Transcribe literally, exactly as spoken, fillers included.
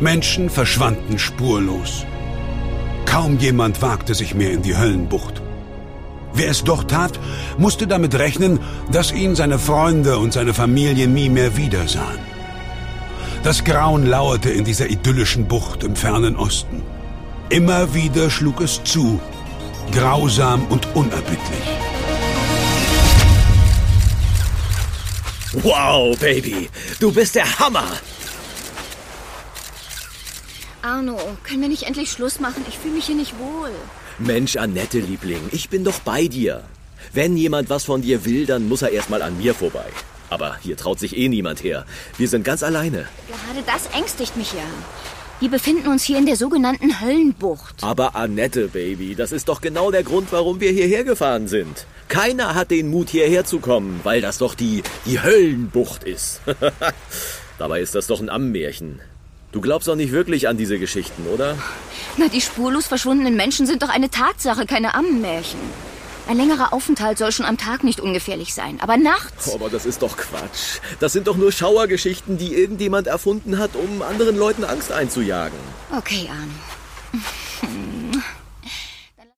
Menschen verschwanden spurlos. Kaum jemand wagte sich mehr in die Höllenbucht. Wer es doch tat, musste damit rechnen, dass ihn seine Freunde und seine Familie nie mehr wiedersahen. Das Grauen lauerte in dieser idyllischen Bucht im fernen Osten. Immer wieder schlug es zu, grausam und unerbittlich. Wow, Baby, du bist der Hammer! Arno, können wir nicht endlich Schluss machen? Ich fühle mich hier nicht wohl. Mensch, Annette, Liebling, ich bin doch bei dir. Wenn jemand was von dir will, dann muss er erstmal an mir vorbei. Aber hier traut sich eh niemand her. Wir sind ganz alleine. Gerade das ängstigt mich ja. Wir befinden uns hier in der sogenannten Höllenbucht. Aber Annette, Baby, das ist doch genau der Grund, warum wir hierher gefahren sind. Keiner hat den Mut, hierher zu kommen, weil das doch die, die Höllenbucht ist. Dabei ist das doch ein Ammenmärchen. Du glaubst doch nicht wirklich an diese Geschichten, oder? Na, die spurlos verschwundenen Menschen sind doch eine Tatsache, keine Ammenmärchen. Ein längerer Aufenthalt soll schon am Tag nicht ungefährlich sein, aber nachts... Aber das ist doch Quatsch. Das sind doch nur Schauergeschichten, die irgendjemand erfunden hat, um anderen Leuten Angst einzujagen. Okay, Arno.